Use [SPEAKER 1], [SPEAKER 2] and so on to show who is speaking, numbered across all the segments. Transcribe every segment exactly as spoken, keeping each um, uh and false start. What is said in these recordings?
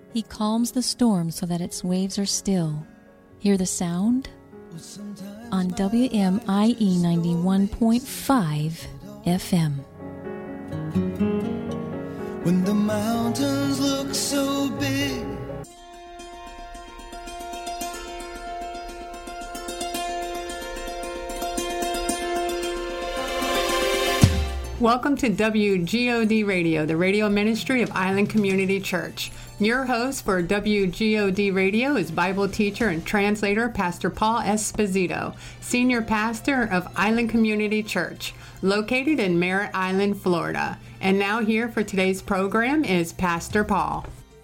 [SPEAKER 1] He calms the storm so that its waves are still. Hear the sound? On W M I E ninety-one point five F M.
[SPEAKER 2] When the mountains look so big,
[SPEAKER 3] welcome to W G O D Radio, the radio ministry of Island Community Church. Your host for W G O D Radio is Bible teacher and translator Pastor Paul Esposito, senior pastor of Island Community Church, located in Merritt Island, Florida. And now here for today's program is Pastor Paul.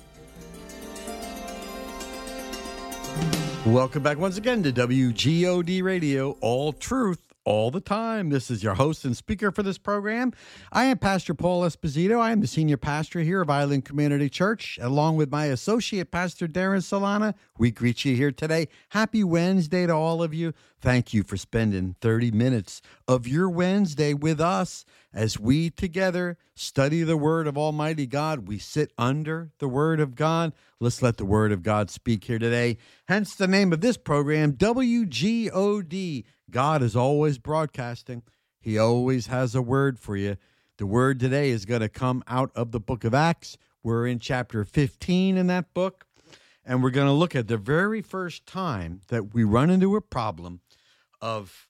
[SPEAKER 4] Welcome back once again to W G O D Radio, all truth, all the time. This is your host and speaker for this program. I am Pastor Paul Esposito. I am the senior pastor here of Island Community Church, along with my associate pastor, Darren Solana. We greet you here today. Happy Wednesday to all of you. Thank you for spending thirty minutes of your Wednesday with us as we together study the Word of Almighty God. We sit under the Word of God. Let's let the Word of God speak here today. Hence the name of this program, W G O D. God is always broadcasting. He always has a word for you. The word today is going to come out of the book of Acts. We're in chapter fifteen in that book, and we're going to look at the very first time that we run into a problem of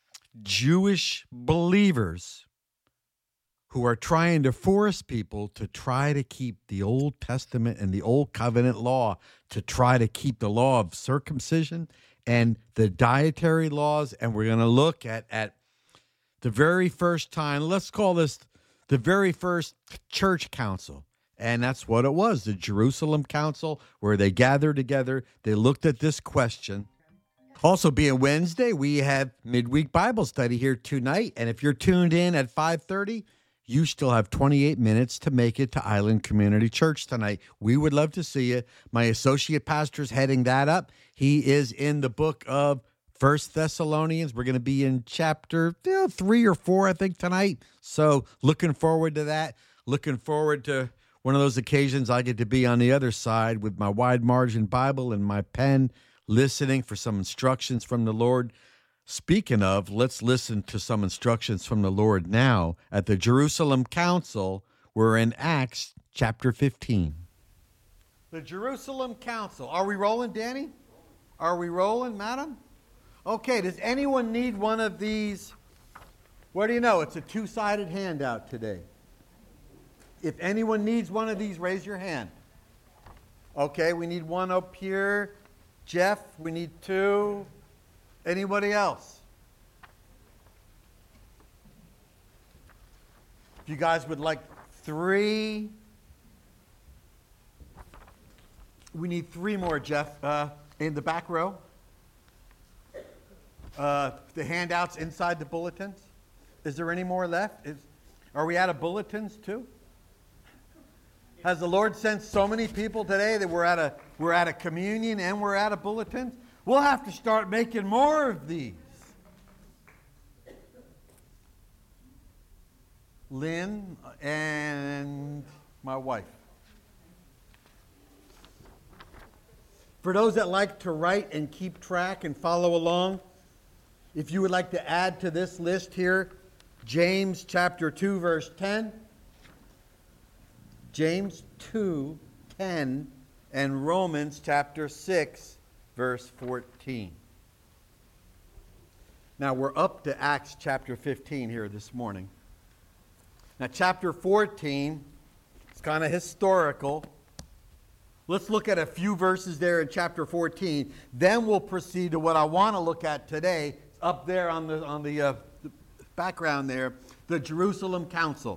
[SPEAKER 4] Jewish believers who are trying to force people to try to keep the Old Testament and the Old Covenant law, to try to keep the law of circumcision and the dietary laws. And we're going to look at, at the very first time, let's call this the very first church council. And that's what it was, the Jerusalem Council, where they gathered together. They looked at this question. Also, being Wednesday, we have midweek Bible study here tonight. And if you're tuned in at five thirty, you still have twenty-eight minutes to make it to Island Community Church tonight. We would love to see you. My associate pastor's heading that up. He is in the book of First Thessalonians. We're going to be in chapter you know, three or four, I think, tonight. So looking forward to that. Looking forward to one of those occasions I get to be on the other side with my wide margin Bible and my pen, listening for some instructions from the Lord. Speaking of, let's listen to some instructions from the Lord now at the Jerusalem Council. We're in Acts chapter fifteen. The Jerusalem Council. Are we rolling, Danny? Are we rolling, madam? Okay, does anyone need one of these? What do you know? It's a two-sided handout today. If anyone needs one of these, raise your hand. Okay, we need one up here. Jeff, we need two. Anybody else? If you guys would like three, we need three more, Jeff, uh, in the back row. Uh, the handouts inside the bulletins. Is there any more left? Is, are we out of bulletins too? Has the Lord sent so many people today that we're at a we're at a communion and we're out of bulletins? We'll have to start making more of these. Lynn and my wife. For those that like to write and keep track and follow along, if you would like to add to this list here, James chapter two, verse ten. James two, ten, and Romans chapter six, verse fourteen. Now we're up to Acts chapter fifteen here this morning. Now chapter fourteen, it's kind of historical. Let's look at a few verses there in chapter fourteen. Then we'll proceed to what I want to look at today. It's up there on the on the, uh, the background there, the Jerusalem Council.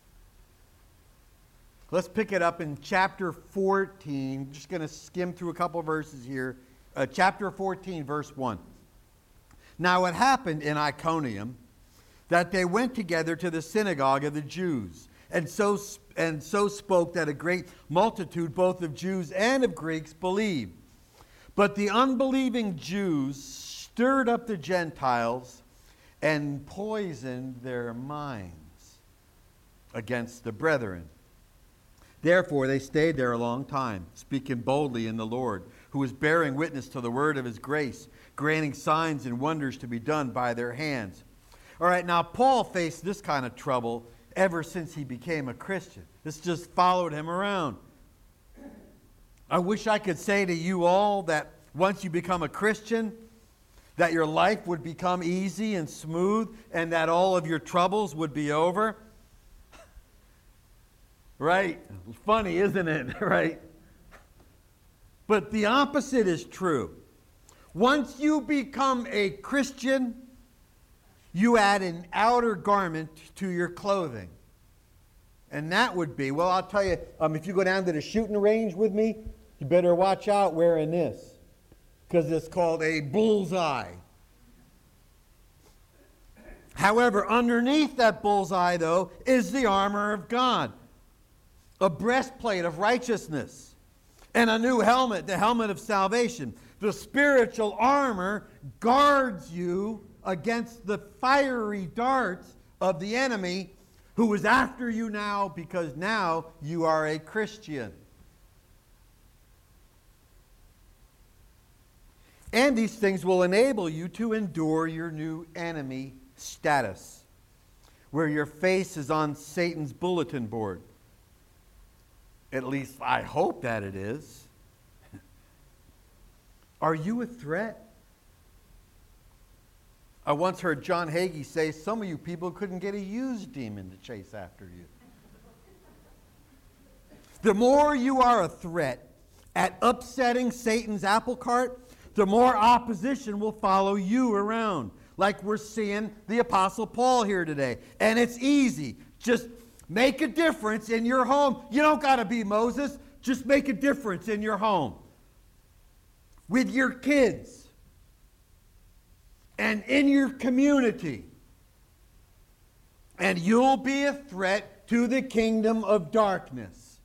[SPEAKER 4] Let's pick it up in chapter fourteen. I'm just going to skim through a couple of verses here. Uh, chapter fourteen, verse one. Now it happened in Iconium that they went together to the synagogue of the Jews, and so and so spoke that a great multitude, both of Jews and of Greeks, believed. But the unbelieving Jews stirred up the Gentiles and poisoned their minds against the brethren. Therefore they stayed there a long time, speaking boldly in the Lord, who was bearing witness to the word of his grace, granting signs and wonders to be done by their hands. All right, now Paul faced this kind of trouble ever since he became a Christian. This just followed him around. I wish I could say to you all that once you become a Christian, that your life would become easy and smooth and that all of your troubles would be over. Right? Funny, isn't it? Right? But the opposite is true. Once you become a Christian, you add an outer garment to your clothing. And that would be, well, I'll tell you, um, if you go down to the shooting range with me, you better watch out wearing this, because it's called a bullseye. However, underneath that bullseye, though, is the armor of God, a breastplate of righteousness, and a new helmet, the helmet of salvation. The spiritual armor guards you against the fiery darts of the enemy who is after you now because now you are a Christian. And these things will enable you to endure your new enemy status, where your face is on Satan's bulletin board. At least I hope that it is. Are you a threat? I once heard John Hagee say some of you people couldn't get a used demon to chase after you. The more you are a threat at upsetting Satan's apple cart, the more opposition will follow you around, like we're seeing the Apostle Paul here today. And it's easy. Just make a difference in your home. You don't got to be Moses. Just make a difference in your home, with your kids, and in your community. And you'll be a threat to the kingdom of darkness.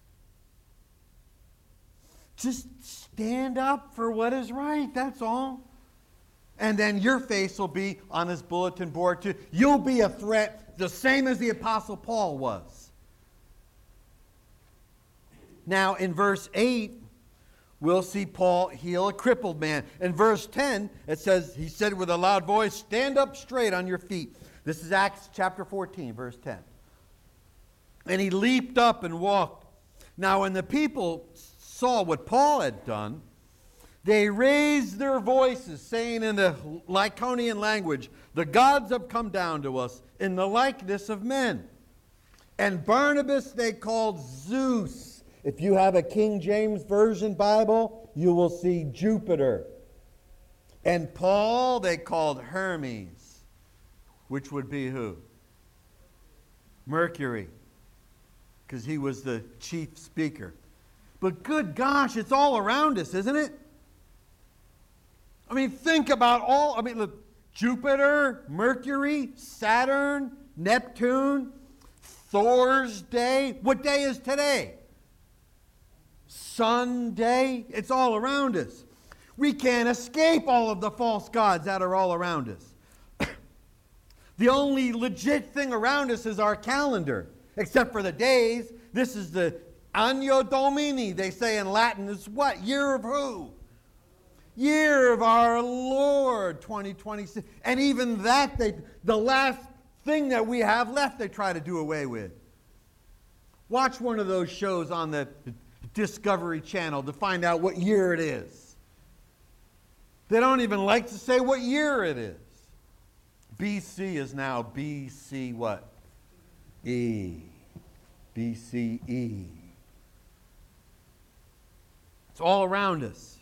[SPEAKER 4] Just stand up for what is right, that's all. And then your face will be on his bulletin board too. You'll be a threat the same as the Apostle Paul was. Now in verse eight, we'll see Paul heal a crippled man. In verse ten, it says, he said with a loud voice, stand up straight on your feet. This is Acts chapter fourteen, verse ten. And he leaped up and walked. Now when the people saw what Paul had done, they raised their voices, saying in the Lycaonian language, the gods have come down to us in the likeness of men. And Barnabas they called Zeus. If you have a King James Version Bible, you will see Jupiter. And Paul they called Hermes, which would be who? Mercury, because he was the chief speaker. But good gosh, it's all around us, isn't it? I mean, think about all, I mean, look, Jupiter, Mercury, Saturn, Neptune, Thor's day. What day is today? Sunday. It's all around us. We can't escape all of the false gods that are all around us. The only legit thing around us is our calendar, except for the days. This is the Anno Domini, they say in Latin, is what? Year of who? Year of our Lord, twenty twenty-six. And even that, they, the last thing that we have left, they try to do away with. Watch one of those shows on the Discovery Channel to find out what year it is. They don't even like to say what year it is. B C is now B C what? E. B C E. It's all around us.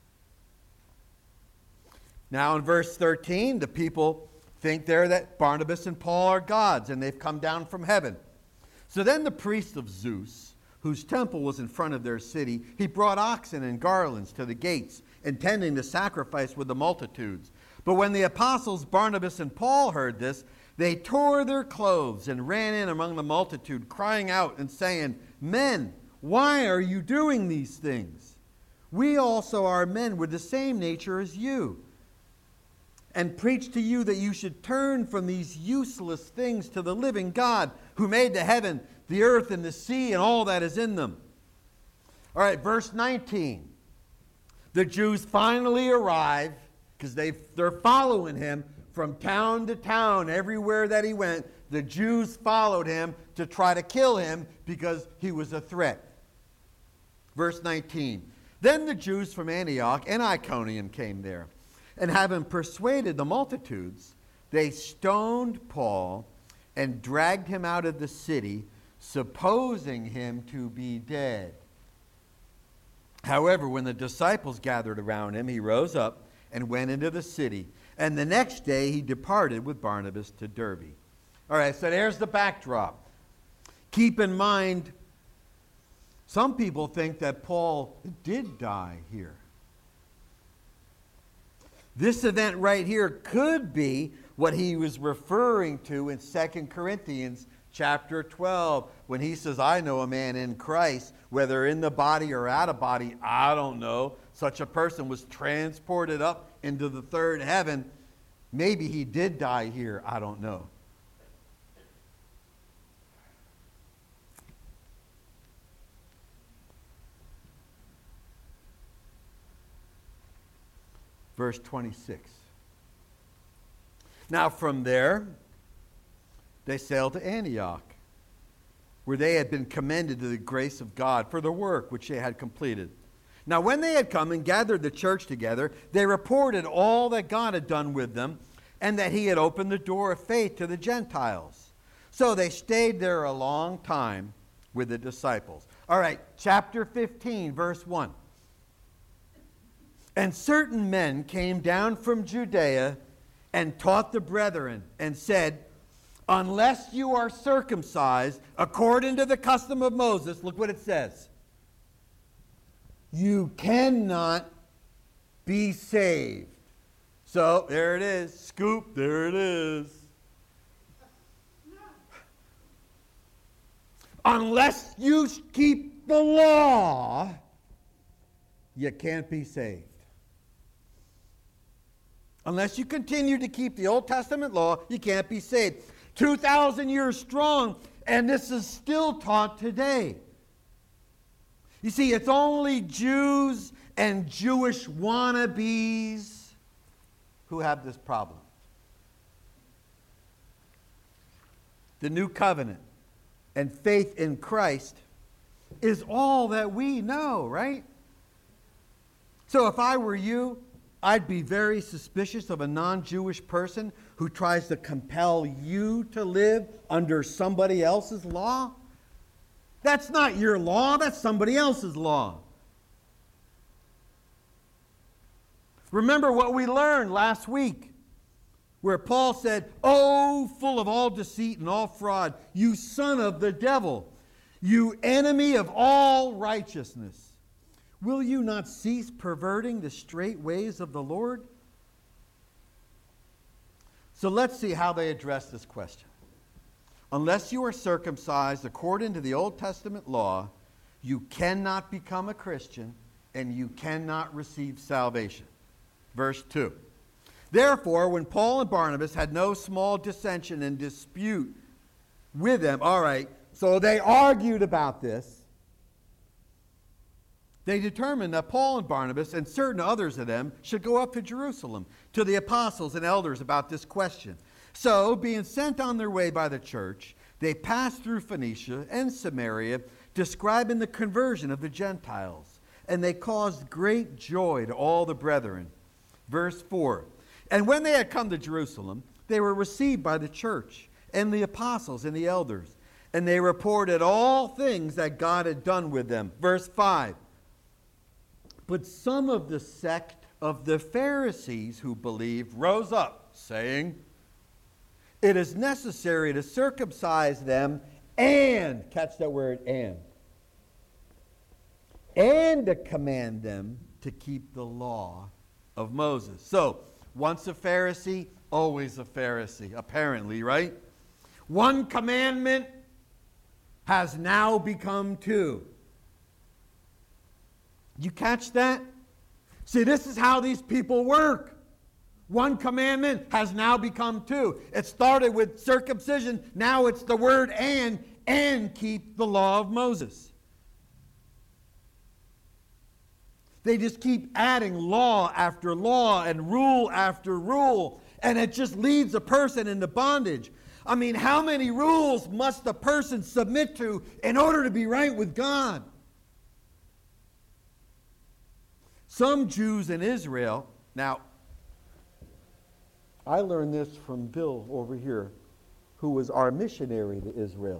[SPEAKER 4] Now in verse thirteen, the people think there that Barnabas and Paul are gods and they've come down from heaven. So then the priest of Zeus, whose temple was in front of their city, he brought oxen and garlands to the gates, intending to sacrifice with the multitudes. But when the apostles Barnabas and Paul heard this, they tore their clothes and ran in among the multitude, crying out and saying, men, why are you doing these things? We also are men with the same nature as you, and preach to you that you should turn from these useless things to the living God, who made the heaven, the earth, and the sea, and all that is in them. All right, verse nineteen. The Jews finally arrive, because they they're following him from town to town, everywhere that he went. The Jews followed him to try to kill him because he was a threat. Verse nineteen. Then the Jews from Antioch and Iconium came there, and having persuaded the multitudes, they stoned Paul and dragged him out of the city, supposing him to be dead. However, when the disciples gathered around him, he rose up and went into the city. And the next day he departed with Barnabas to Derbe. All right, so there's the backdrop. Keep in mind, some people think that Paul did die here. This event right here could be what he was referring to in Second Corinthians chapter twelve, when he says, I know a man in Christ, whether in the body or out of body, I don't know. Such a person was transported up into the third heaven. Maybe he did die here, I don't know. Verse twenty-six. Now from there, they sailed to Antioch, where they had been commended to the grace of God for the work which they had completed. Now when they had come and gathered the church together, they reported all that God had done with them, and that he had opened the door of faith to the Gentiles. So they stayed there a long time with the disciples. All right, chapter fifteen, verse one. And certain men came down from Judea and taught the brethren and said, unless you are circumcised according to the custom of Moses, look what it says, you cannot be saved. So there it is. Scoop, there it is. Unless you keep the law, you can't be saved. Unless you continue to keep the Old Testament law, you can't be saved. two thousand years strong, and this is still taught today. You see, it's only Jews and Jewish wannabes who have this problem. The new covenant and faith in Christ is all that we know, right? So if I were you, I'd be very suspicious of a non-Jewish person who tries to compel you to live under somebody else's law. That's not your law, that's somebody else's law. Remember what we learned last week, where Paul said, oh, full of all deceit and all fraud, you son of the devil, you enemy of all righteousness. Will you not cease perverting the straight ways of the Lord? So let's see how they address this question. Unless you are circumcised according to the Old Testament law, you cannot become a Christian and you cannot receive salvation. Verse two. Therefore, when Paul and Barnabas had no small dissension and dispute with them, all right, so they argued about this. They determined that Paul and Barnabas and certain others of them should go up to Jerusalem to the apostles and elders about this question. So, being sent on their way by the church, they passed through Phoenicia and Samaria, describing the conversion of the Gentiles. And they caused great joy to all the brethren. Verse four. And when they had come to Jerusalem, they were received by the church and the apostles and the elders. And they reported all things that God had done with them. Verse five. But some of the sect of the Pharisees who believed rose up, saying, it is necessary to circumcise them and, catch that word, and, and to command them to keep the law of Moses. So, once a Pharisee, always a Pharisee, apparently, right? One commandment has now become two. You catch that? See, this is how these people work. One commandment has now become two. It started with circumcision. Now it's the word and, and keep the law of Moses. They just keep adding law after law and rule after rule. And it just leads a person into bondage. I mean, how many rules must a person submit to in order to be right with God? Some Jews in Israel, now, I learned this from Bill over here, who was our missionary to Israel.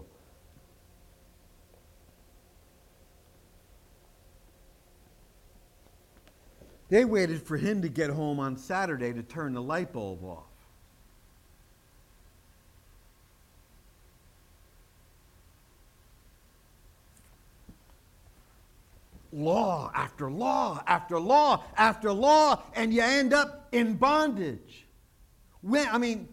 [SPEAKER 4] They waited for him to get home on Saturday to turn the light bulb off. Law after law after law after law, and you end up in bondage. When, I mean,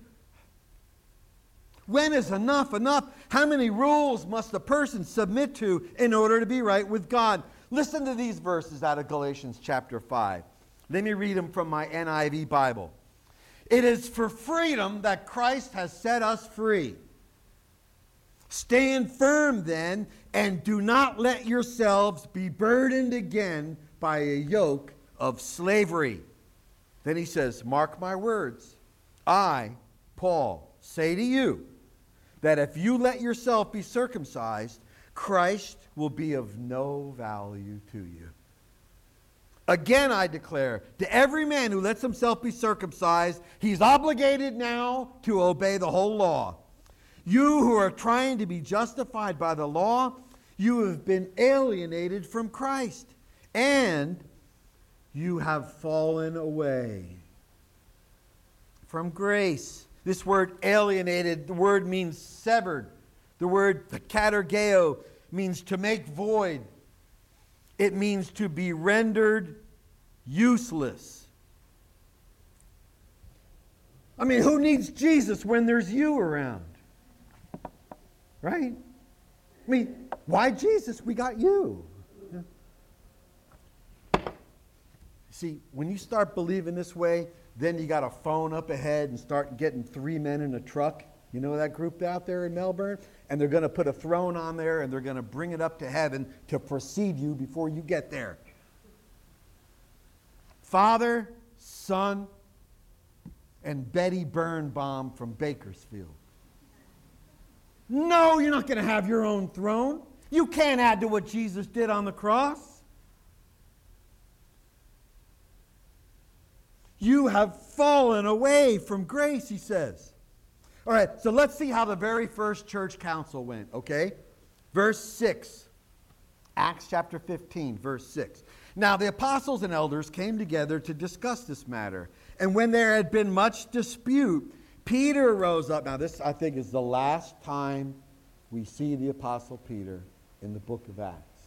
[SPEAKER 4] when is enough enough? How many rules must a person submit to in order to be right with God? Listen to these verses out of Galatians chapter five. Let me read them from my N I V Bible. It is for freedom that Christ has set us free. Stand firm then, and do not let yourselves be burdened again by a yoke of slavery. Then he says, mark my words. I, Paul, say to you that if you let yourself be circumcised, Christ will be of no value to you. Again, I declare, to every man who lets himself be circumcised, he's obligated now to obey the whole law. You who are trying to be justified by the law, you have been alienated from Christ, and you have fallen away from grace. This word alienated, the word means severed. The word katergeo means to make void. It means to be rendered useless. I mean, who needs Jesus when there's you around? Right? I mean, why Jesus? We got you. See, when you start believing this way, then you got a phone up ahead and start getting three men in a truck. You know that group out there in Melbourne? And they're going to put a throne on there and they're going to bring it up to heaven to precede you before you get there. Father, Son, and Betty Birnbaum from Bakersfield. No, you're not going to have your own throne. You can't add to what Jesus did on the cross. You have fallen away from grace, he says. All right, so let's see how the very first church council went, okay? Verse six. Acts chapter fifteen, verse six. Now the apostles and elders came together to discuss this matter. And when there had been much dispute, Peter rose up. Now this, I think, is the last time we see the apostle Peter in the book of Acts.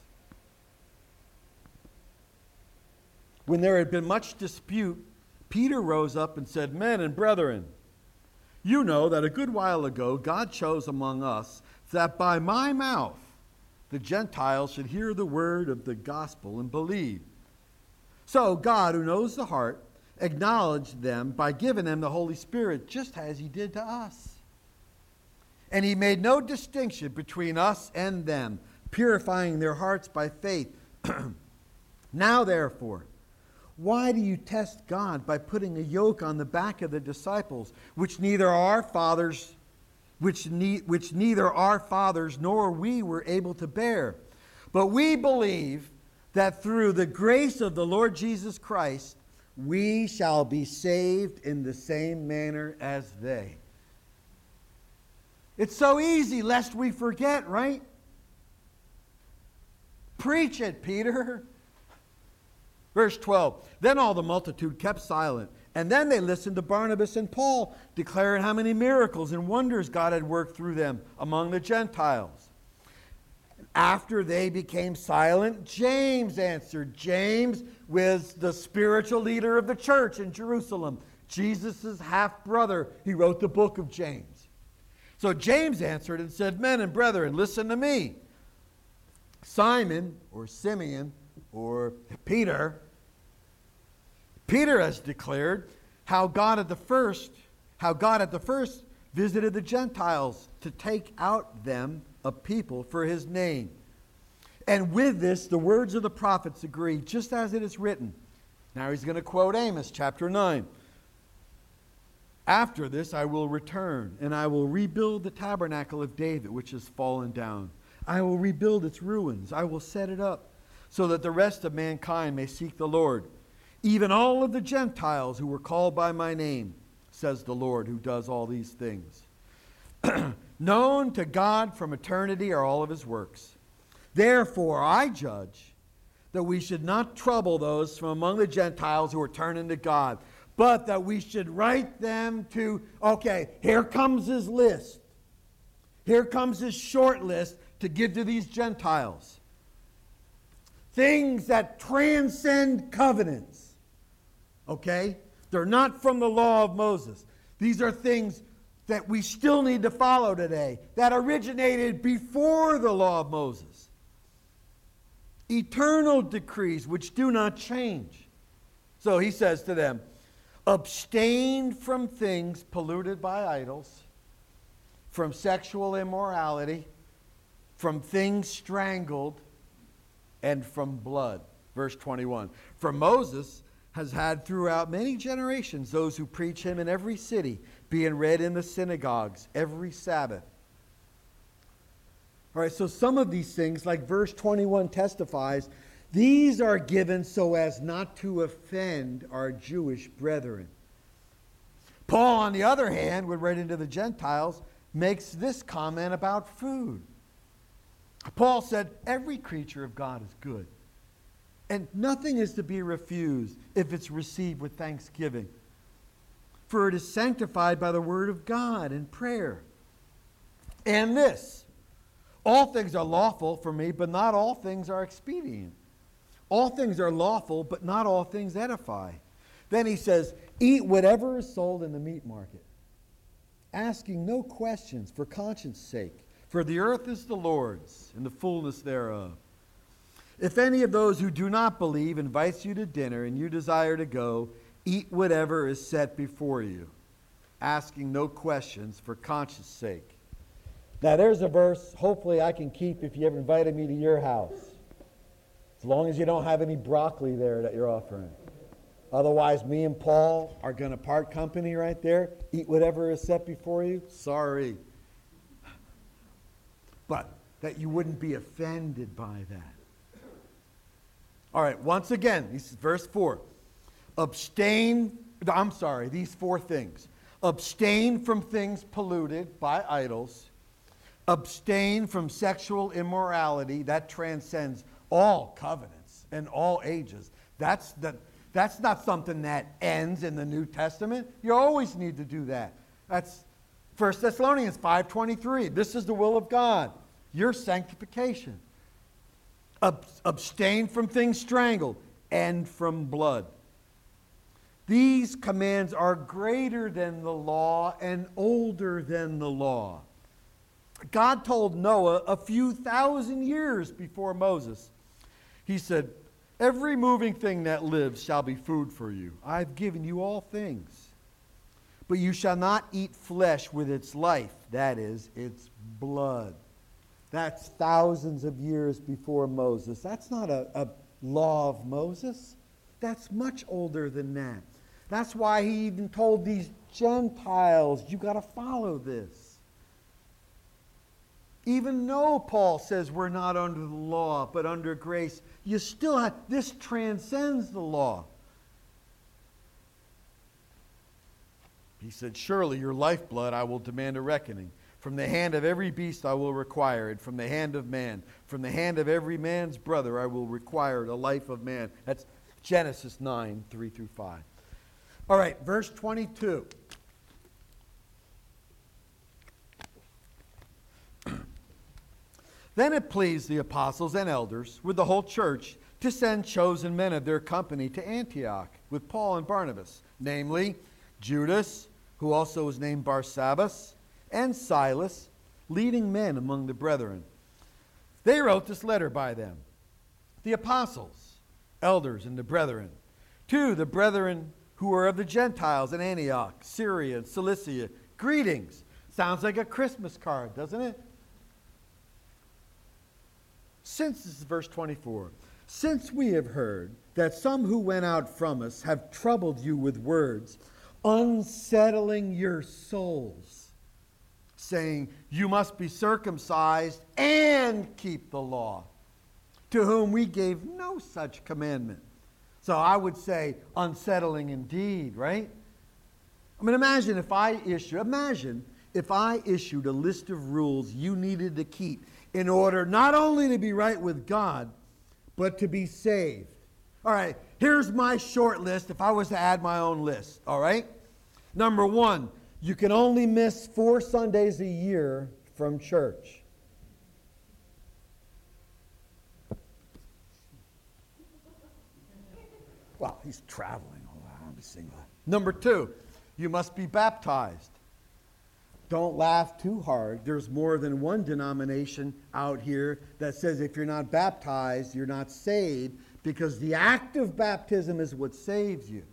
[SPEAKER 4] When there had been much dispute, Peter rose up and said, men and brethren, you know that a good while ago God chose among us that by my mouth the Gentiles should hear the word of the gospel and believe. So God, who knows the heart, acknowledged them by giving them the Holy Spirit, just as he did to us. And he made no distinction between us and them, purifying their hearts by faith. Now therefore, why do you test God by putting a yoke on the back of the disciples, which neither our fathers, which, ne- which neither our fathers nor we were able to bear? But we believe that through the grace of the Lord Jesus Christ, we shall be saved in the same manner as they. It's so easy, lest we forget, right? Preach it, Peter. Verse twelve, then all the multitude kept silent, and then they listened to Barnabas and Paul, declaring how many miracles and wonders God had worked through them among the Gentiles. After they became silent, James answered. James was the spiritual leader of the church in Jerusalem. Jesus' half-brother. He wrote the book of James. So James answered and said, men and brethren, listen to me. Simon, or Simeon, or Peter, Peter has declared how God at the first, how God at the first visited the Gentiles to take out them a people for his name. And with this, the words of the prophets agree, just as it is written. Now he's going to quote Amos chapter nine. After this I will return, and I will rebuild the tabernacle of David, which has fallen down. I will rebuild its ruins. I will set it up, so that the rest of mankind may seek the Lord. Even all of the Gentiles who were called by my name, says the Lord, who does all these things. Known to God from eternity are all of his works. Therefore I judge that we should not trouble those from among the Gentiles who are turning to God, but that we should write them to, okay, here comes his list. Here comes his short list to give to these Gentiles. Things that transcend covenants. Okay? They're not from the law of Moses. These are things that we still need to follow today, that originated before the law of Moses. Eternal decrees which do not change. So he says to them, abstain from things polluted by idols, from sexual immorality, from things strangled, and from blood. Verse twenty-one. For Moses has had throughout many generations those who preach him in every city, being read in the synagogues every Sabbath. All right, so some of these things, like verse twenty-one testifies, these are given so as not to offend our Jewish brethren. Paul, on the other hand, when read into the Gentiles, makes this comment about food. Paul said, every creature of God is good, and nothing is to be refused if it's received with thanksgiving. For it is sanctified by the word of God and prayer. And this, all things are lawful for me, but not all things are expedient. All things are lawful, but not all things edify. Then he says, eat whatever is sold in the meat market, asking no questions for conscience sake. For the earth is the Lord's, and the fullness thereof. If any of those who do not believe invites you to dinner, and you desire to go, eat whatever is set before you, asking no questions for conscience sake. Now there's a verse hopefully I can keep if you ever invited me to your house. As long as you don't have any broccoli there that you're offering. Otherwise, me and Paul are going to part company right there. Eat whatever is set before you. Sorry. But that you wouldn't be offended by that. All right, once again, this is verse four. Abstain, I'm sorry, these four things. Abstain from things polluted by idols. Abstain from sexual immorality. That transcends all covenants and all ages. That's, the, that's not something that ends in the New Testament. You always need to do that. That's First Thessalonians five twenty-three. This is the will of God, your sanctification. Ab- abstain from things strangled and from blood. These commands are greater than the law and older than the law. God told Noah a few thousand years before Moses. He said, every moving thing that lives shall be food for you. I've given you all things. But you shall not eat flesh with its life, that is, its blood. That's thousands of years before Moses. That's not a, a law of Moses. That's much older than that. That's why he even told these Gentiles, you got to follow this. Even though Paul says we're not under the law, but under grace, you still have, this transcends the law. He said, surely your lifeblood I will demand a reckoning. From the hand of every beast I will require it. From the hand of man. From the hand of every man's brother I will require the life of man. That's Genesis nine, three through five. All right, verse twenty-two. Then it pleased the apostles and elders with the whole church to send chosen men of their company to Antioch with Paul and Barnabas, namely Judas, who also was named Barsabbas, and Silas, leading men among the brethren. They wrote this letter by them. The apostles, elders, and the brethren, to the brethren who are of the Gentiles in Antioch, Syria, and Cilicia. Greetings. Sounds like a Christmas card, doesn't it? Since, this is verse twenty-four, since we have heard that some who went out from us have troubled you with words, unsettling your souls, saying, you must be circumcised and keep the law, to whom we gave no such commandment. So I would say unsettling indeed, right? I mean, imagine if I issue, imagine if I issued a list of rules you needed to keep in order not only to be right with God, but to be saved. All right, here's my short list if I was to add my own list, all right? Number one, you can only miss four Sundays a year from church. Well, he's traveling. I'll be single. Number two, you must be baptized. Don't laugh too hard. There's more than one denomination out here that says if you're not baptized, you're not saved, because the act of baptism is what saves you.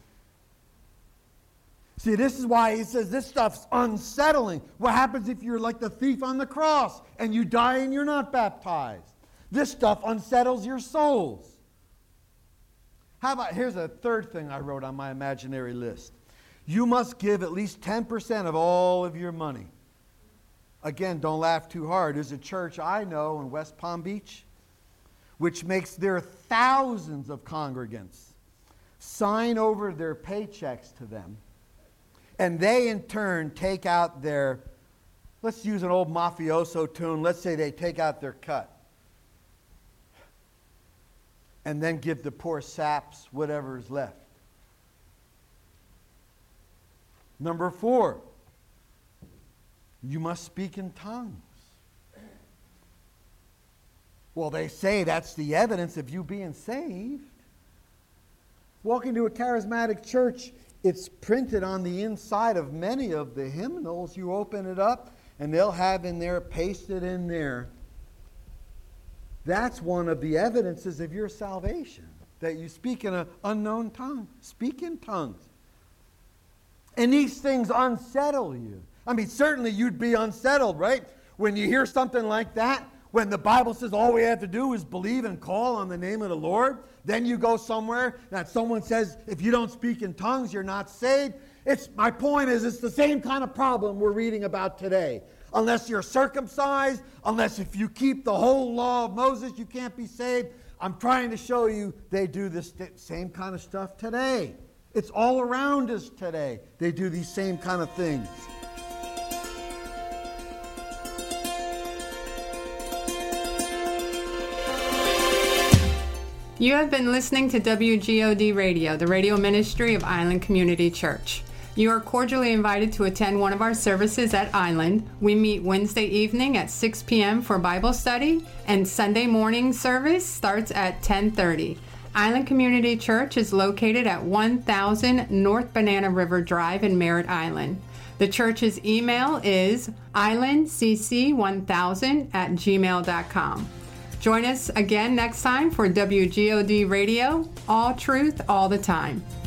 [SPEAKER 4] See, this is why he says this stuff's unsettling. What happens if you're like the thief on the cross and you die and you're not baptized? This stuff unsettles your souls. How about, here's a third thing I wrote on my imaginary list. You must give at least ten percent of all of your money. Again, don't laugh too hard. There's a church I know in West Palm Beach which makes their thousands of congregants sign over their paychecks to them. And they, in turn, take out their, let's use an old mafioso tune. Let's say they take out their cut. And then give the poor saps whatever is left. Number four, you must speak in tongues. Well, they say that's the evidence of you being saved. Walk into a charismatic church, it's printed on the inside of many of the hymnals. You open it up, and they'll have in there, pasted in there, that's one of the evidences of your salvation, that you speak in an unknown tongue. Speak in tongues. And these things unsettle you. I mean, certainly you'd be unsettled, right? When you hear something like that, when the Bible says all we have to do is believe and call on the name of the Lord, then you go somewhere that someone says, if you don't speak in tongues, you're not saved. It's, my point is, it's the same kind of problem we're reading about today. Unless you're circumcised, unless if you keep the whole law of Moses, you can't be saved. I'm trying to show you they do this same kind of stuff today. It's all around us today. They do these same kind of things.
[SPEAKER 3] You have been listening to W G O D Radio, the radio ministry of Island Community Church. You are cordially invited to attend one of our services at Island. We meet Wednesday evening at six p.m. for Bible study, and Sunday morning service starts at ten thirty. Island Community Church is located at one thousand North Banana River Drive in Merritt Island. The church's email is island c c one thousand at gmail dot com. Join us again next time for W G O D Radio, all truth, all the time.